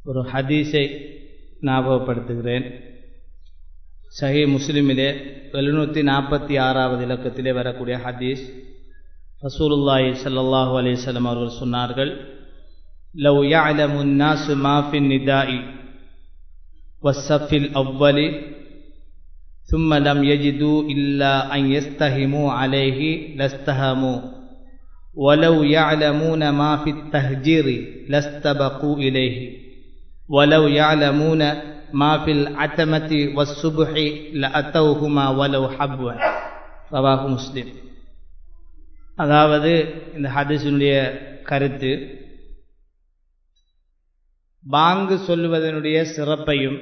ஒரு ஹதீஸை ஞாபகப்படுத்துகிறேன். சஹீஹ் முஸ்லிமிலே 746வது இலக்கத்திலே வரக்கூடிய ஹதீஸ். ரசூலுல்லாஹி ஸல்லல்லாஹு அலைஹி வஸல்லம் அவர்கள் சொன்னார்கள், லவ் யஅலமுன் நாஸு மா ஃபின் நிதாஇ வஸ்ஸஃபில் அவ்வலி ثم لم يجدوا إلا أن يستهموا عليه لاستهموا ولو يعلمون ما في التهجير لاستبقوا إليه ولو يعلمون ما في العتمة والصبح لأتوهما ولو حبوا. ரவாஹு முஸ்லிம். அதாவது இந்த ஹதீஸினுடைய கருத்து, பாங்கு சொல்லுவதனுடைய சிறப்பையும்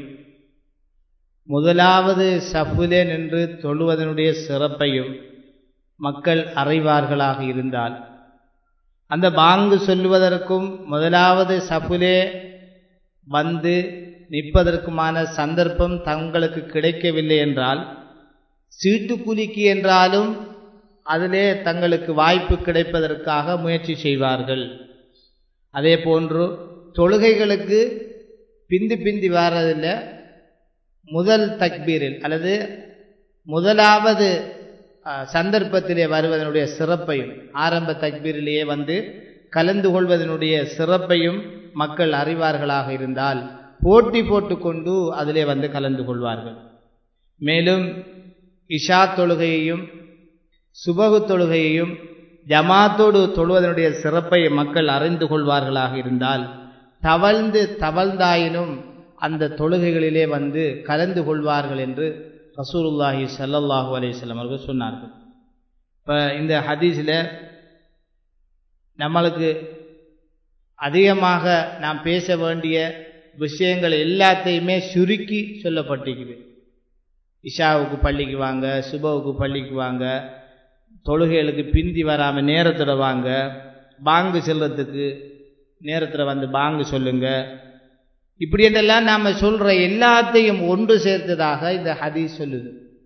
முதலாவது சஃபிலே நின்று தொழுவதனுடைய சிறப்பையும் மக்கள் அறிவார்களாக இருந்தால், அந்த பாங்கு சொல்லுவதற்கும் முதலாவது சஃபிலே வந்து நிற்பதற்குமான சந்தர்ப்பம் தங்களுக்கு கிடைக்கவில்லை என்றால், சீட்டுக்குலுக்கி என்றாலும் அதிலே தங்களுக்கு வாய்ப்பு கிடைப்பதற்காக முயற்சி செய்வார்கள். அதே போன்று தொழுகைகளுக்கு பிந்தி வர்றதில்லை, முதல் தக்பீரில் அல்லது முதலாவது சந்தர்ப்பத்திலே வருவதனுடைய சிறப்பையும், ஆரம்ப தக்பீரிலேயே வந்து கலந்து கொள்வதனுடைய சிறப்பையும் மக்கள் அறிவார்களாக இருந்தால் போட்டி போட்டுக்கொண்டு அதிலே வந்து கலந்து கொள்வார்கள். மேலும் இஷா தொழுகையையும் சுபகு தொழுகையையும் ஜமாத்தோடு தொழுவதனுடைய சிறப்பை மக்கள் அறிந்து கொள்வார்களாக இருந்தால் தவழ்ந்தாயினும் அந்த தொழுகைகளிலே வந்து கலந்து கொள்வார்கள் என்று ரசூலுல்லாஹி ஸல்லல்லாஹு அலைஹி வஸல்லம் அவர்கள் சொன்னார்கள். இப்போ இந்த ஹதீஸில் நம்மளுக்கு அதிகமாக நாம் பேச வேண்டிய விஷயங்கள் எல்லாத்தையுமே சுருக்கி சொல்லப்பட்டிருக்குது. இஷாவுக்கு பள்ளிக்கு வாங்க, சுபவுக்கு பள்ளிக்கு வாங்க, தொழுகைகளுக்கு பிந்தி வராமல் நேரத்தோட வாங்க, பாங்கு செல்றதுக்கு நேரத்தில் வந்து பாங்கு சொல்லுங்க, இப்படி என்றெல்லாம் நாம் சொல்ற எல்லாத்தையும் ஒன்று சேர்த்ததாக இந்த ஹதீஸ் சொல்லுது.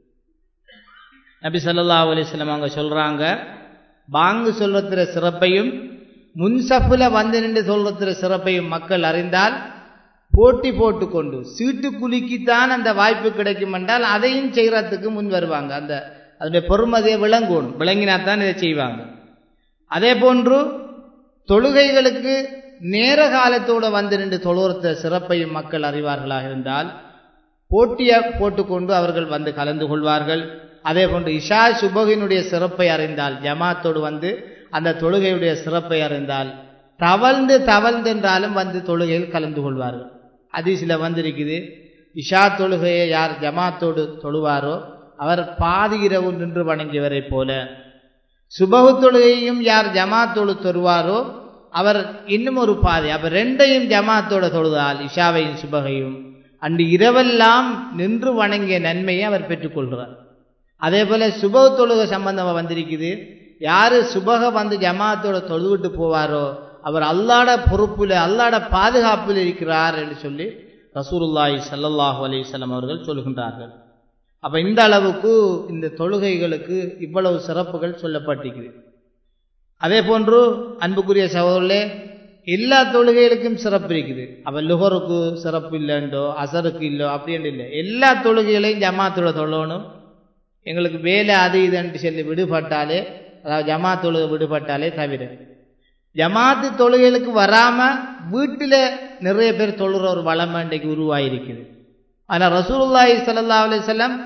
நபி ஸல்லல்லாஹு அலைஹி வஸல்லம் அவங்க சொல்றாங்க, பாங்கு சொல்றதுற சிறப்பையும் முன்சஃபில் வந்து நின்று சொல்றதுற சிறப்பையும் மக்கள் அறிந்தால் போட்டி போட்டுக்கொண்டு சீட்டு குலுக்கித்தான் அந்த வாய்ப்பு கிடைக்கும் என்றால் அதையும் செய்யறதுக்கு முன் வருவாங்க. அதனுடைய பொறுமதியை விளங்கணும், விளங்கினாத்தான் இதை செய்வாங்க. அதே போன்று தொழுகைகளுக்கு நேர காலத்தோடு வந்து நின்று தொழுகிற சிறப்பையும் மக்கள் அறிவார்களாக இருந்தால் போட்டியை போட்டுக்கொண்டு அவர்கள் வந்து கலந்து கொள்வார்கள். அதே போன்று இஷா சுபகினுடைய சிறப்பை அறிந்தால், ஜமாத்தோடு வந்து அந்த தொழுகையுடைய சிறப்பை அறிந்தால் தவழ்ந்து என்றாலும் வந்து தொழுகையில் கலந்து கொள்வார்கள். ஹதீஸில் வந்திருக்குது, இஷா தொழுகையை யார் ஜமாத்தோடு தொழுவாரோ அவர் பாதி இரவு நின்று வணங்கியவரை போல, சுபகு தொழுகையும் யார் ஜமாத்தோடு தொழுவாரோ அவர் இன்னும் ஒரு பாதி, அவர் ரெண்டையும் ஜமாத்தோட தொழுதால் இஷாவையும் சுபகையும் அன்று இரவெல்லாம் நின்று வணங்கிய நன்மையை அவர் பெற்றுக்கொள்கிறார். அதே போல சுபகு தொழுகை சம்பந்தமாக வந்திருக்குது, யாரு சுபக வந்து ஜமாத்தோட தொழுவிட்டு போவாரோ அவர் அல்லாஹ்ட பொறுப்புல அல்லாஹ்ட பாதுகாப்பில் இருக்கிறார் என்று சொல்லி ரசூலுல்லாஹி ஸல்லல்லாஹு அலைஹி வஸல்லம் அவர்கள் சொல்கின்றார்கள். அப்ப இந்த அளவுக்கு இந்த தொழுகைகளுக்கு இவ்வளவு சிறப்புகள் சொல்லப்பட்டிருக்குது. அதே போன்று அன்புக்குரிய சகோதரர்களே, எல்லா தொழுகைகளுக்கும் சிறப்பு இருக்குது. அப்ப லுஹருக்கு சிறப்பு இல்லைண்டோ அசருக்கு இல்லோ அப்படின்னு இல்லை, எல்லா தொழுகைகளையும் ஜமாத்தோட தொழணும். எங்களுக்கு வேலை அது இதுன்னு சொல்லி விடுபட்டாலே, அதாவது ஜமாத் தொழுகை விடுபட்டாலே தவிர, ஜமாத்து தொழுகைகளுக்கு வராம வீட்டில் நிறைய பேர் தொழுற ஒரு வளமை இன்றைக்கு உருவாயிருக்குது. ஆனால் ரசூலுல்லாஹி ஸல்லல்லாஹு அலைஹி வஸல்லம்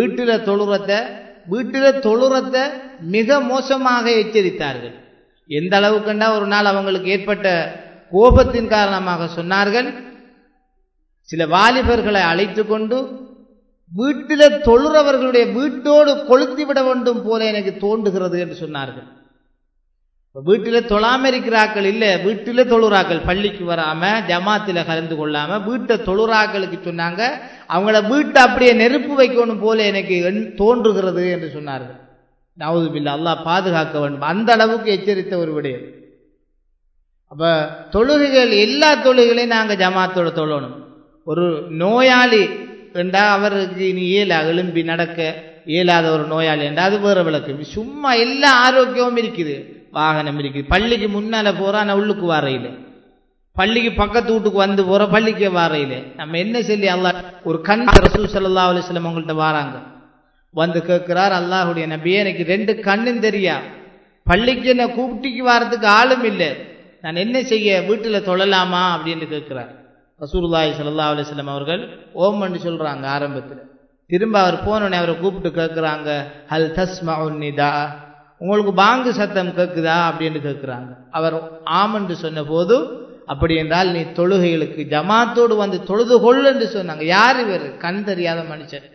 வீட்டில் தொழுறத மிக மோசமாக எச்சரித்தார்கள். எந்த அளவுக்குண்டா ஒரு நாள் அவங்களுக்கு ஏற்பட்ட கோபத்தின் காரணமாக சொன்னார்கள், சில வாலிபர்களை அழைத்து கொண்டு வீட்டில் தொழுறவர்களுடைய வீட்டோடு கொளுத்தி விட வேண்டும் போல எனக்கு தோன்றுகிறது என்று சொன்னார்கள். வீட்டில் தொழாம இருக்கிறாக்கள் இல்லை, வீட்டில் தொழுறாக்கள், பள்ளிக்கு வராம ஜமாத்தில் கலந்து கொள்ளாம வீட்டை தொழுறாக்களுக்கு சொன்னாங்க, அவங்கள வீட்டை அப்படியே நெருப்பு வைக்கணும் போல எனக்கு தோன்றுகிறது என்று சொன்னார்கள். நவுது பில்லாஹ், அல்லாஹ் பாதுகாக்க வேண்டும். அந்த அளவுக்கு எச்சரித்த ஒரு விடயம். அப்ப தொழுகைகள், எல்லா தொழுகைகளையும் நாங்கள் ஜமாத்தோட தொழணும். ஒரு நோயாளி என்றா அவருக்கு இனி எழும்பி நடக்க இயலாத ஒரு நோயாளி என்றா அது வேற விளக்கு. சும்மா எல்லா ஆரோக்கியமும் இருக்குது, வாகனம் இருக்குது, பள்ளிக்கு முன்னால போறான் உள்ளுக்கு வரையில, பள்ளிக்கு பக்கத்து வீட்டுக்கு வந்து போற பள்ளிக்கு வாரையில நம்ம என்ன சொல்லி அல்லாஹ் ஒரு கண் ரசூல் ஸல்லல்லாஹு அலைஹி வஸல்லம் அவங்கள்ட்ட வராங்க, வந்து கேட்கிறார், அல்லாஹ்வுடைய நபியே எனக்கு 2 கண்ணும் தெரியா, பள்ளிக்கு என்ன கூப்பிட்டிக்கு வாரத்துக்கு ஆளும் இல்லை, நான் என்ன செய்ய, வீட்டுல தொழலாமா அப்படின்னு கேட்கிறார். ரசூலுல்லாஹி ஸல்லல்லாஹு அலைஹி வஸல்லம் அவர்கள் ஓம்னு சொல்றாங்க ஆரம்பத்தில். திரும்ப அவர் போனோடனே அவரை கூப்பிட்டு கேட்கிறாங்க, ஹல் தஸ்மஉன் நிதா, உங்களுக்கு பாங்கு சத்தம் கேட்குதா அப்படின்னு கேட்கிறாங்க. அவர் ஆமென்று சொன்ன போது, அப்படி என்றால் நீ தொழுகைகளுக்கு ஜமாத்தோடு வந்து தொழுது கொள் என்று சொன்னாங்க. யார் இவர்? கண் தெரியாத மனுஷன்,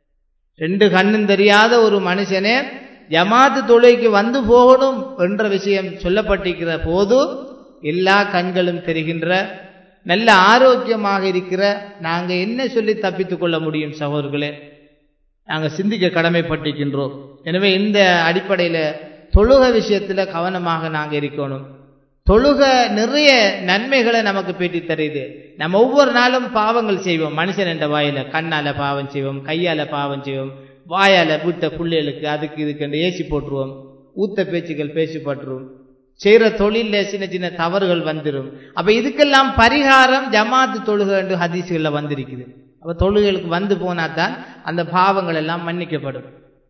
2 கண்ணும் தெரியாத ஒரு மனுஷனே ஜமாத்து தொழுகைக்கு வந்து போகணும் என்ற விஷயம் சொல்லப்பட்டிருக்கிற போது, எல்லா கண்களும் தெரிகின்ற நல்ல ஆரோக்கியமாக இருக்கிற நாங்க என்ன சொல்லி தப்பித்துக் கொள்ள முடியும்? சகோதரர்களே, நாங்க சிந்திக்க கடமைப்பட்டிருக்கின்றோம். எனவே இந்த அடிப்படையில தொழுக விஷயத்துல கவனமாக நாங்க இருக்கணும். தொழுக நிறைய நன்மைகளை நமக்கு பேட்டி தருது. நம்ம ஒவ்வொரு நாளும் பாவங்கள் செய்வோம். மனுஷன் என்ற வாயில கண்ணால பாவம் செய்வோம், கையால பாவம் செய்வோம், வாயால வீட்டை பிள்ளைகளுக்கு அதுக்கு இதுக்கு ஏசி போட்டுருவோம், ஊத்த பேச்சுக்கள் பேசப்பட்டுரும், செய்யற தொழில சின்ன சின்ன தவறுகள் வந்துடும். அப்ப இதுக்கெல்லாம் பரிகாரம் ஜமாத்து தொழுகை என்று ஹதீஸ்கள்ல வந்திருக்குது. அப்ப தொழுகைகளுக்கு வந்து போனாதான் அந்த பாவங்கள் எல்லாம் மன்னிக்கப்படும்.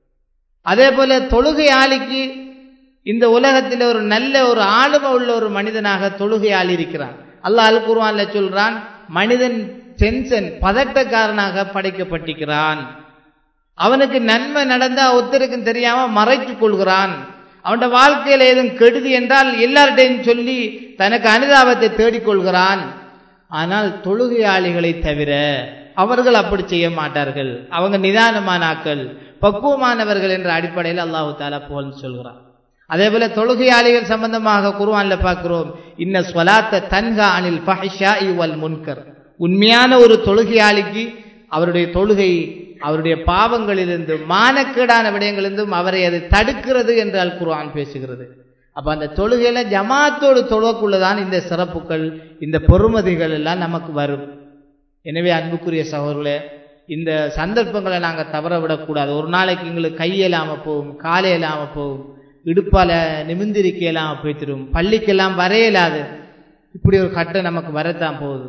அதே போல தொழுகையாளிக்கு இந்த உலகத்தில் ஒரு நல்ல ஒரு ஆளுமை உள்ள ஒரு மனிதனாக தொழுகையாளி இருக்கிறான். அல்லாஹ் அல் குர்ஆன்ல சொல்றான், மனிதன் டென்ஷன் பதட்டக்காரனாக படைக்கப்பட்டிருக்கிறான். அவனுக்கு நன்மை நடந்தா ஒருத்தருக்கும் தெரியாம மறைத்துக் கொள்கிறான். அவனோட வாழ்க்கையில ஏதும் கெடுதி என்றால் எல்லார்டையும் சொல்லி தனக்கு அனுதாபத்தை தேடிக்கொள்கிறான். ஆனால் தொழுகையாளிகளை தவிர அவர்கள் அப்படி செய்ய மாட்டார்கள். அவங்க நிதானமானாக்கள், பக்குவமானவர்கள் என்ற அடிப்படையில் அல்லாஹ் தஆலா புகழ்ந்து சொல்கிறான். அதே போல தொழுகையாளிகள் சம்பந்தமாக குர்ஆன்ல பார்க்கிறோம், இன்ன ஸலாத்த தன்ஹா அனில் ஃபஹ்ஷாஇ வல் முன்கர். உண்மையான ஒரு தொழுகையாளிக்கு அவருடைய தொழுகை அவருடைய பாவங்களிலிருந்து மானக்கேடான விடயங்களிலிருந்தும் அவரை அது தடுக்கிறது என்று அல் குர்ஆன் பேசுகிறது. அப்ப அந்த தொழுகையில ஜமாத்தோடு தொழக்குள்ளதான் இந்த சிறப்புகள், இந்த பொறுமதிகள் எல்லாம் நமக்கு வரும். எனவே அன்புக்குரிய சகோதரர்களே, இந்த சந்தர்ப்பங்களை நாங்கள் தவற விடக்கூடாது. ஒரு நாளைக்கு எங்களுக்கு கையெல்லாம போகும், காலையெல்லாம போகும், இடுப்பால நிமிந்திருக்க இல்லாம போய்த்திரும், பள்ளிக்கெல்லாம் வரையலாது. இப்படி ஒரு கட்டம் நமக்கு வரத்தான் போகுது.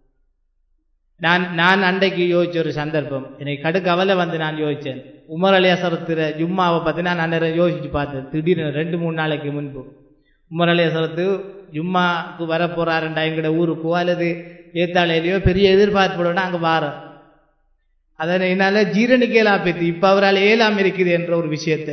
நான் அன்றைக்கு யோசிச்ச ஒரு சந்தர்ப்பம், எனக்கு கடுக்கவலை வந்து நான் யோசிச்சேன். உமர் அலியாசரத்து ஜும்மாவை பற்றி நான் அன்றைய யோசிச்சு பார்த்தேன். திடீர்னு 2-3 நாளைக்கு முன்பு உமர் அலியாசரத்து ஜும்மாவுக்கு வர போறாருண்டா எங்கட ஊருக்கோ அல்லது ஏத்தாளையிலையோ பெரிய எதிர்பார்ப்போட அங்கே வாரம். அதனை என்னால ஜீரணிக்கலாம் பேத்தி இப்ப அவரால் ஏலாம் இருக்குது என்ற ஒரு விஷயத்த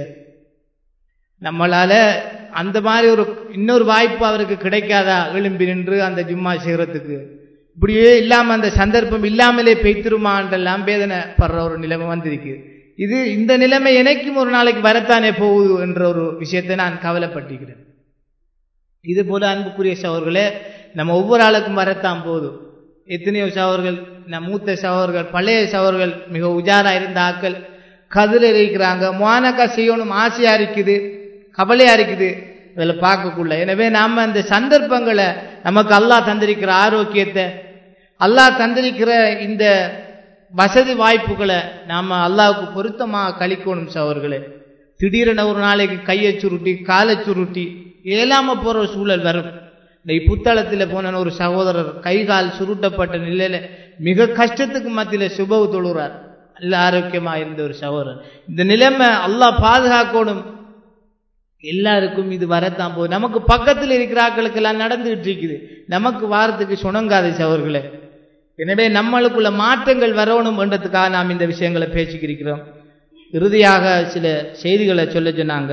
நம்மளால அந்த மாதிரி ஒரு இன்னொரு வாய்ப்பு அவருக்கு கிடைக்காதா எழும்பி நின்று அந்த ஜும்மா செய்யறதுக்கு? இப்படியே இல்லாம அந்த சந்தர்ப்பம் இல்லாமலே பெய்திருமான்றெல்லாம் வேதனை படுற ஒரு நிலைமை வந்திருக்கு. இந்த நிலைமை எனக்கும் ஒரு நாளைக்கு வரத்தானே போகுது என்ற ஒரு விஷயத்தை நான் கவலைப்பட்டிருக்கிறேன். இது போல அன்புக்குரிய சகோதரர்களே, நம்ம ஒவ்வொரு ஆளுக்கும் வரத்தான் போதும். எத்தனையோ சகோதரர்கள், மூத்த சகோதரர்கள், பழைய சகோதரர்கள், மிக உஜாரா இருந்த ஆக்கள் கதில் இருக்கிறாங்க. முஆனகா செய்யணும் ஆசையா இருக்குது, கவலையா இருக்குது இதில் பார்க்கக்குள்ள. எனவே நாம அந்த சந்தர்ப்பங்களை, நமக்கு அல்லாஹ் தந்திருக்கிற ஆரோக்கியத்தை, அல்லாஹ் தந்திருக்கிற இந்த வசதி வாய்ப்புகளை நாம அல்லாஹ்வுக்கு பொருத்தமாக கழிக்கணும் சகோதரர்களே. திடீரென ஒரு நாளைக்கு கையை சுருட்டி காலை சுருட்டி ஏலாம போற சூழல் வரும். இந்த புத்தளத்தில் போன ஒரு சகோதரர் கை கால் சுருட்டப்பட்ட நிலையில மிக கஷ்டத்துக்கு மத்தியில சுபவு தொழுறார். நல்ல ஆரோக்கியமா இருந்த ஒரு சகோதரர். இந்த நிலைமை அல்லாஹ் பாதுகாக்கணும். எல்லாருக்கும் இது வரத்தான் போகுது. நமக்கு பக்கத்தில் இருக்கிற ஆட்களுக்கு எல்லாம் நடந்துகிட்டு இருக்குது, நமக்கு வாரத்துக்கு சுணங்காது சகோதரர்களே. எனவே நம்மளுக்குள்ள மாற்றங்கள் வரணும் என்றதுக்காக நாம் இந்த விஷயங்களை பேசிக்கிறோம். இறுதியாக சில செய்திகளை சொல்ல சொன்னாங்க.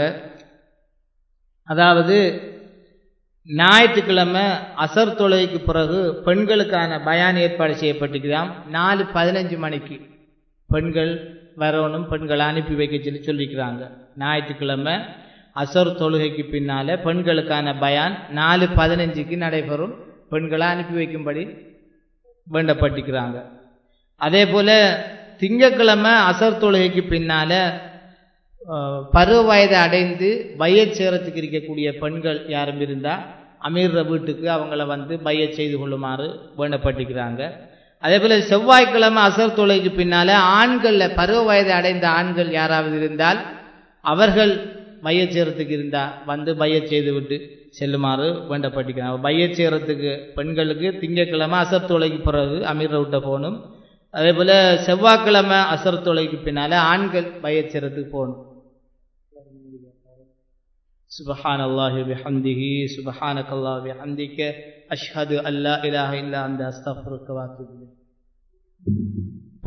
அதாவது ஞாயிற்றுக்கிழமை அசர் தொழுகைக்கு பிறகு பெண்களுக்கான பயான் ஏற்பாடு செய்யப்பட்டிருக்கிறாம். 4:15 மணிக்கு பெண்கள் வரணும், பெண்களை அனுப்பி வைக்க சொல்லிக்கிறாங்க. ஞாயிற்றுக்கிழமை அசர் தொழுகைக்கு பின்னால பெண்களுக்கான பயான் 4:15க்கு நடைபெறும். பெண்களை அனுப்பி வைக்கும்படி வேண்டப்பட்டிருக்கிறாங்க. அதே போல திங்கட்கிழமை அசர் தொழுகைக்கு பின்னால பருவ வயதை அடைந்து பையச் சேரத்துக்கு இருக்கக்கூடிய பெண்கள் யாரும் இருந்தா அமீர் வீட்டுக்கு அவங்கள வந்து பையச் செய்து கொள்ளுமாறு வேண்டப்பட்டிருக்கிறாங்க. அதே போல செவ்வாய்க்கிழமை அசர் தொழுகைக்கு பின்னால ஆண்கள்ல பருவ வயதை அடைந்த ஆண்கள் யாராவது இருந்தால் அவர்கள் பையச் சேரத்துக்கு இருந்தா வந்து பையச் செய்து விட்டு செல்லுமாறு வேண்டப்பட்டிருக்கிறாங்க. பையச் செய்கிறதுக்கு பெண்களுக்கு திங்கட்கிழமை அசர் தொலைக்கு பிறகு அமீர் ரவுட்ட போகணும். அதே போல் செவ்வாய்க்கிழமை அசர் தொலைக்கு பின்னால் ஆண்கள் பையச் செய்கிறதுக்கு போகணும். சுப்ஹானல்லாஹி பிஹம்திஹி சுப்ஹானக்கல்லாஹி பிஹம்திக அஷ்ஹது அல்லா இலாஹா இல்லா அன்த அஸ்தக்ஃபிருக வ அத்தூபு இலைக்.